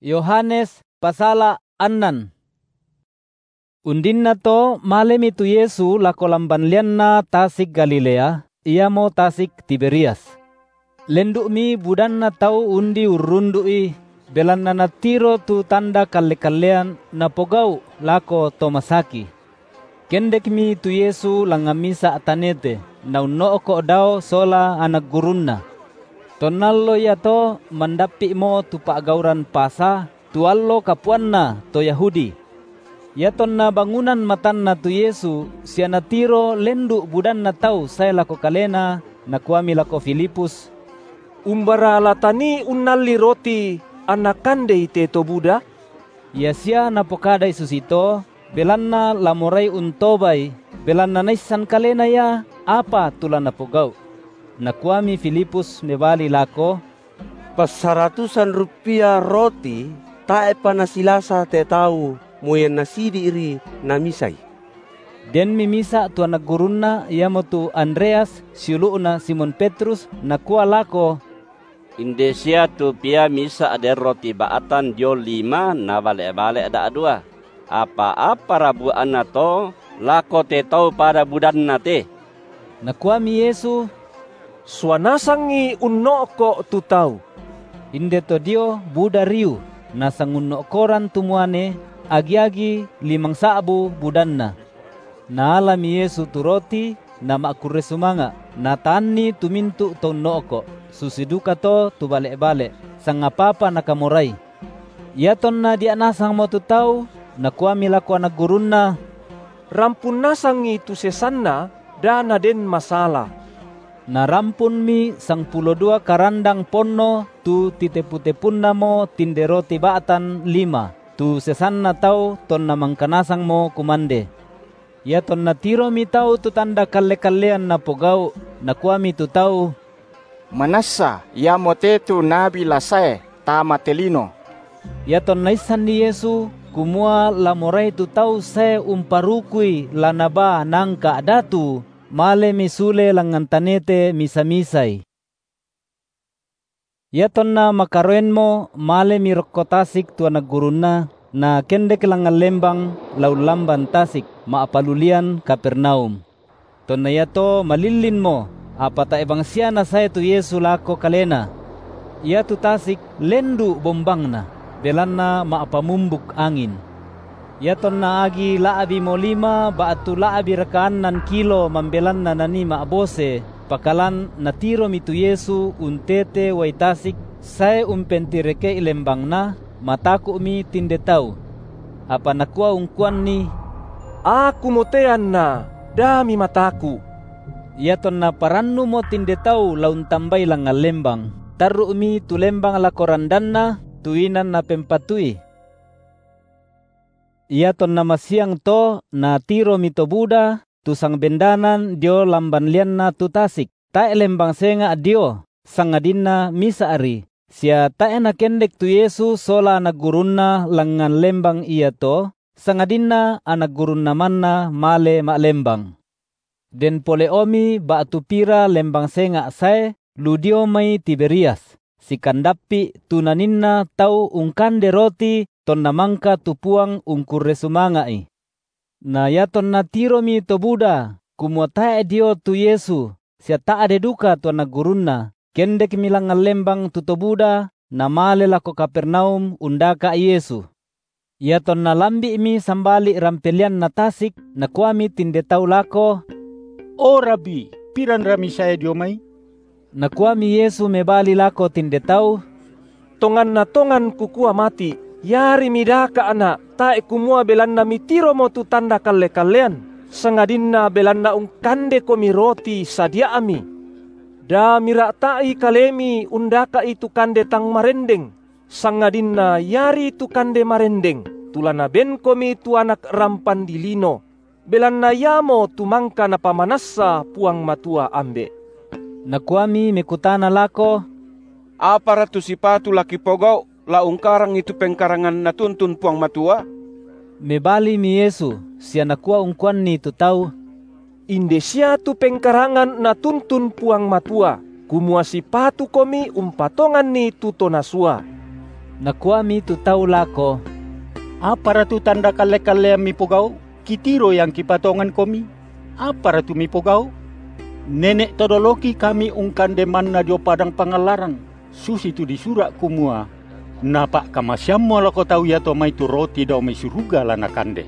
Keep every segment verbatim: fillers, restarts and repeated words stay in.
Yohanes pasala anan. Undin na to malem itu Yesu lako lambanlian na tasik Galilea, ia mo tasik Tiberias. Lendu mi budan na tau undi urundu i, belan na natiro tu tanda kalle-kallean na pogau lako tomasaki. Kendek mi tu Yesu langamisa atanete, na unno ko daw sola anak gurunna. Tonallo ya to mandapi mo tu paagauran pasa, tuallo kapuanna to Yahudi. Ya tonna bangunan matan na tu Yesu, siya natiro lendu budan na tau saya lako kalena, na kuami lako Filipus. Umbara latani unali roti anakande ite to Buddha? Ya siya napokada isusito, belanna lamoray untobay, belanna naisan kalena ya, apa tulan napogau. Nakuami Filipus mebali lako, pasaratusan rupiah roti, tae panasilasa te tau, muyan nasidi iri namisay. Den mimisa tu anak gurunna, ia mo tu Andreas, siuluuna Simon Petrus, nakua lako, Indesia tu pia misa ada roti baatan dio lima na balik-balik ada dua. Apa-apa rabu anna to, lako te tau pada budan na te. Nakuami Yesu, Suanasangi unno ko tu tau. inde to dio Buddha riu, nasangunno koran tumuane, agi-agi limang saabu budanna. Naalami Yesu tu roti, na makure sumanga, na tani tumintu to noko, susiduka to tu balik-balik, sangapapa nakamuray. Yaton na di anasang mo tu tau, nakuami lako anak gurunna, Rampun nasangi tu sesanna, dana den masalah. Narampun mi sang pulo dua karandang ponno tu titeputepun mo tinde roti baatan lima, tu sesanna tau ton na mangkanasang mo kumande. Ya ton na tiro mi tau tu tanda kalle-kallean na pogau, nakuami tu tau, Manasa, ya mote tu nabi lasae, tama telino. ya ton naisan ni Yesu, kumua lamoray tu tau se umparukui lanaba nangka datu, male misule langan tanete misa-misay. Ya ton na makaroen mo, male mirokkotasik tu anak guruna, na kendek langan lembang laulamban tasik, maapalulian Kapernaum. Ton na yato malilin mo, apata ebang siya na saya tu Yesu lako kalena. Ya tu tasik lendu bombang na, belan na maapamumbuk angin. Yaton na agi laabi mo lima, baatu laabi rakaan nan kilo mambelan na nani maabose, pakalan natiro mitu Yesu untete waitasik, say umpentireke ilembang na, mataku mi tindetau. Apa nakua ungkuan ni, Aku motean na, dami mataku. yaton na parannu mo tindetau laun tambay lang lembang, taru mi tulembang lakorandan na, tuinan na pempatui. Yaton na masiang to na tiro mito Buddha, tusang bendanan dio lambanlian na tutasik, tae lembang senga dio, sangadin na misa ari. Siya tae na kendek tu Yesu sola anak gurunna langan lembang iya to, sangadin na anak gurunna manna male maklembang. Den pole omi baatu pira lembang senga sae, ludio may Tiberias. Si kandapi tunaninna tau ungkande roti, ton namangka tupuang ungkure sumangai. Na yaton na tiro mi to Buddha, kumutae dio tu Yesu, siya taade duka tu anak gurunna, kendek milang lembang tu to Buddha, na male lako Kapernaum undaka Yesu. Yaton na lambi mi sambali rampelian na tasik, na kuami tindetau lako, O Rabi, piran rami saya diomay? na kuami Yesu mebali lako tindetau, Tongan na tongan kukua mati, yari midaka anak, tae kumua belan na mitiro mo tu tanda kalle-kallean, sangadin na belan na ungkande komi roti sadia ami. Da mira tai kalemi undaka itu kande tang marendeng, sangadin na yari itu kande marendeng, tulana ben komi tu anak rampan dilino, belan na yamo tumangka na pamanassa puang matua ambe. na kuami mekutana lako, Apa ratu sipatu laki pogau la ungkarang itu pengkarangan natuntun puang matua? mebali mi Yesu, siya nakua ungkuan ni tu tau, Indesia tu pengkarangan na tuntun puang matua, kumua si patu komi umpatongan ni tuto nasua. Nakuami tu tau lako, apa ratu tanda kale-kale mi pogau? Kitiro yang kipatongan komi? Apa ratu mi pogau? Nenek todoloki kami ungkan demanna dio padang pangalaran. Susi tu disurak kumua. Napa kamasyammo lako tau ya to mai tu roti dau mai suruga lana kande.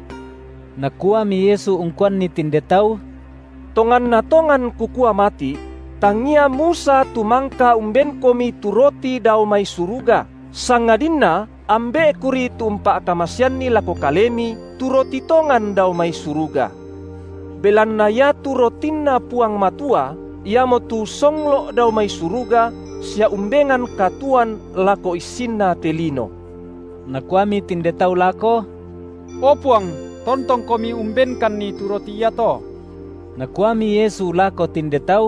Nakuami Yesu ungkuan ni tinde tau, tongan na tongan kukua mati, tangia Musa tu mangka umben komi tu roti dau mai suruga. Sangadinna ambe kuri tu umpa kamasyanni lako kalemi tu roti tongan dau mai suruga. Belanna ya tu rotinna puang matua, ia mo tu songlo dau mai suruga, sia umbengan katuan lako isinna telino. Nakuami tinde tau lako, O puang, tontong komi umbenkan ni tu roti ya to. Nakuami Yesu lako tinde tau,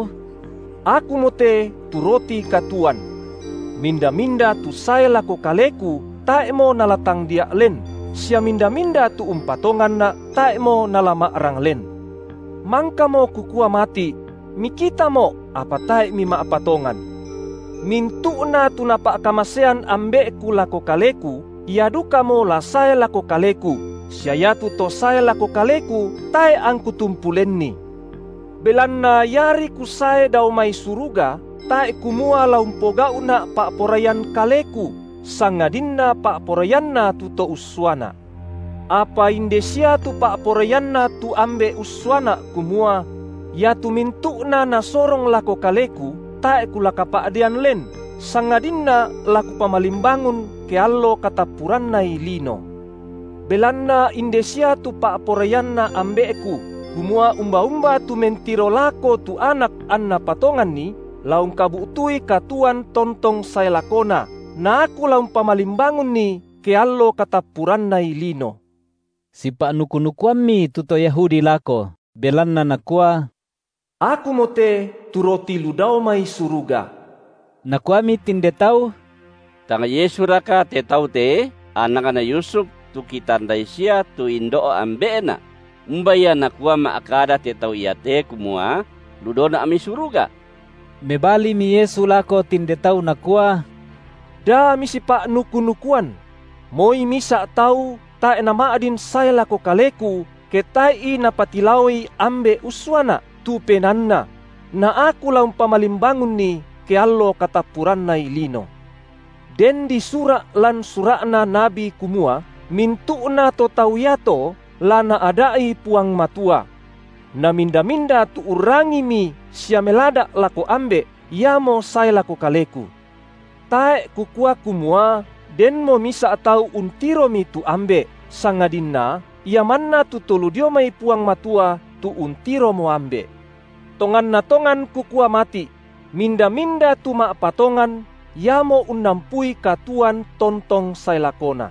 aku mote tu roti katuan. Minda-minda tu saya lako kaleku, tae mo nalatang dia len. Sia minda-minda tu umpatongan na tae mo nalama arang len. Mangka mo kukua mati, mikita mo apa tae mima apatongan. Mintu na tu napa kamasean ambe ku lako kaleku, iaduka mo la saya lako kaleku. Sia tu to saya lako kaleku, tae angku tumpulenni. Belanna yari ku saya dau mai suruga, tae kumua laumpogau na pak porayan kaleku, sangadinna pak porayanna tu to uswana. Apa indesia tu pak porayanna tu ambe uswana kumua, ya tu mintukna na sorong lako kaleku, tae kulaka paadian len, sangadinna laku pamalimbangun ke allo katapuranna ilino. Belanna indesia tu pak porayanna ambeku, kumua umba-umba tu mentiro lako tu anak anna patongan ni, laung kabutui katuan tontong saya lakona, na aku laung pamalimbangun ni ke allo katapuranna ilino. Si pak nuku-nukuami tuto Yahudi lako, belanna nakua, aku mote tu roti ludau mai suruga. Nakuami tinde tau, Tanga Yesu raka te tau te, anak-anak Yusuf tu kitandai sia tu indo ambena. Umbaya nakua maakada te tau ia te kumua, ludona ami suruga. Mebali mi Yesu lako tinde tau nakua, Da misi pak nuku-nukuan, moi misa tau ta enama adin saya lako kaleku, ketai na patilawi ambe uswana tu penanna, na aku laung pamalimbangun ni ke allo katapuranna ilino. Den di surak lan surakna nabi kumua, mintukna to tauyato lana adai puang matua. Na minda-minda tu urangi mi sia melada lako ambe, yamo saya lako kaleku. Tae kukua kumua, den mo misa atau untiro mi tu ambe, sangadinna, ia manna tu tolu dio mai puang matua tu untiro mo ambe. Tongan na tongan kukua mati, minda-minda tu ma patongan, yamo unampui katuan tontong saya lakona.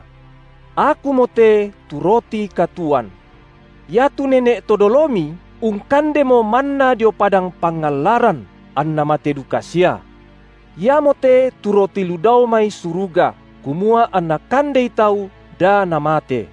Aku mote tu roti katuan. Ya tu nenek todolomi, ungkande mo manna dio padang pangalaran, anna mate dukasia. Ya mote tu roti ludau mai suruga, kumua anna kandei tau da namate.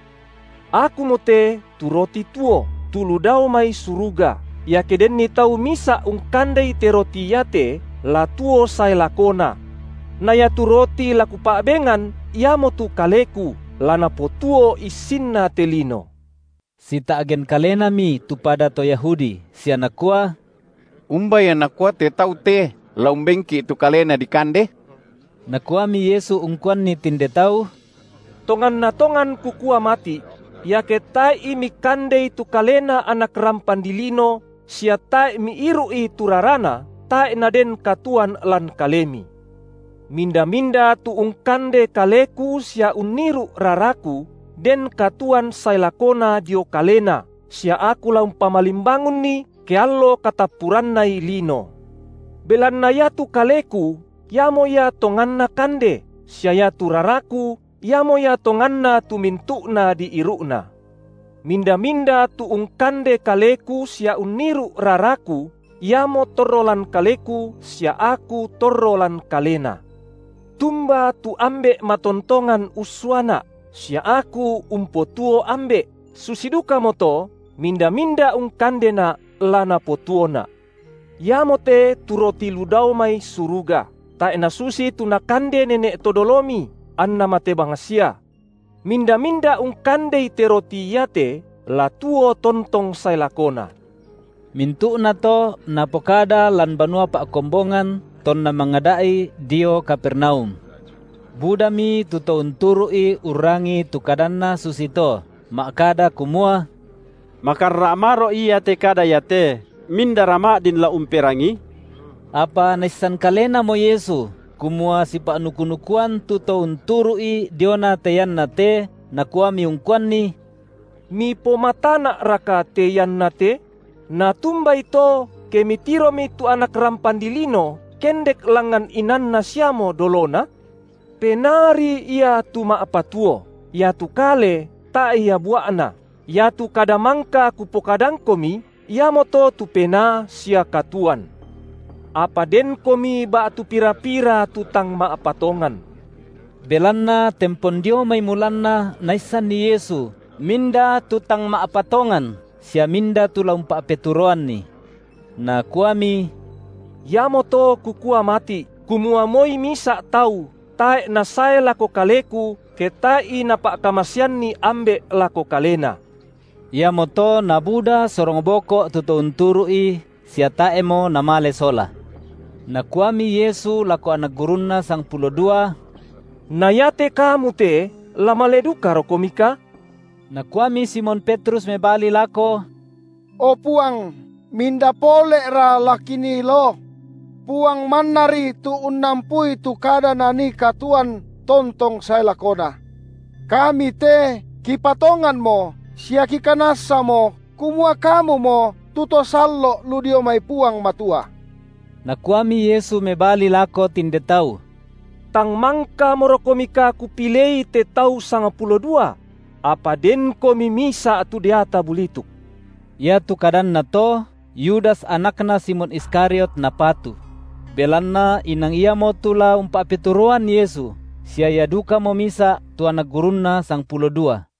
Aku mote tu roti tuo, tu ludau mai suruga, ya kedenni tau misa ungkandei te roti yate, la tuo sai lakona. Na ya tu roti laku pabengan, ya mo tu kaleku, lana potuo isinna telino. Sita agen kalena mi tu pada to Yahudi, si anakua, Umbay anakua te tau te, laumbengki tu kalena di kande. Nakua mi Yesu ungkuan ni tinde tau, Tongan na tongan kukua mati, ya ketai imi kandei tu kalena anak rampan dilino, sia tai mi irui turarana, tai naden katuan lan kalemi. Minda-minda tu ungkande kaleku sia uniru raraku, den katuan sailakona dio kalena, sia aku laung pamalimbangun ni ke allo katapuranna ilino. Belanna ya tu kaleku, yamo ya tonganna kande, sia ya tu raraku, yamo ya tonganna tu mintukna di irukna. Minda-minda tu ungkande kaleku sia uniru raraku, yamo torrolan kaleku sia aku torrolan kalena. Tumba tu ambe matontongan uswana, sia aku umpotuo ambe, susiduka moto, minda-minda ungkandena lana potuona. Yamote tu roti ludau mai suruga, ta ena susi tu nakande nenek todolomi, anna mate bangasia. Minda-minda ung kandei te roti yate la tuo tontong sai lakona. Mintu na to napokada lan banua paakombongan ton na mangadai dio Kapernaum. Budami tuto unturui urangi tukadanna susito makada kumua. Makarramaro iya te kada yate minda rama din la umperangi. Apa naisan kalena mo Yesu kumua si paanukunukuan tuto unturui diona teyan na te nakuwa miungkuan ni. Mi pomatana raka teyan na te na tumba ito ke mitiro mi tu anak rampandilino kendek langan inan na siamo dolona. Penari ia tu maapatuo, ia tu kale ta ia buana, ia tu kadamangka kupokadang komi, ia moto tu pena sia katuan. Apa den komi ba tu pira-pira tutang maapatongan. Belanna tempon dio may mulanna naisan ni Yesu, minda tutang maapatongan, sia minda tulang paapeturoan ni. Na kuami, ia moto kukua mati, kumua moi misa tau, tae na sae lako kaleku, ke tai na paakamasian ni ambe lako kalena. Ia moto na Buddha sorong boko tuto unturui, sia tae mo namale sola. Na kuami Yesu lako anak gurunna sang pulo dua, na yate kamu te, lamaleduka rokomika? Na kuami Simon Petrus me bali lako, O puang, minda pole ra lakini lo. Puang manari tu unampui tu kada nani katuan tontong saya lakona. Kami te kipatongan mo, sia kikanasa mo, kumua kamu mo, tuto sallo ludio may puang matua. Na kuami Yesu me bali lako tindetau. Tang mangka morokomika kupilei te tau sanga pulo dua. Apa den komi misa atu diata bulituk. Ya tu kadan na to, Yudas anakna Simon Iskariot na patu. Belanna inang ia mo tula umpa pituruan Yesu, siya yaduka mo misa tu anak gurunna sang pulo dua.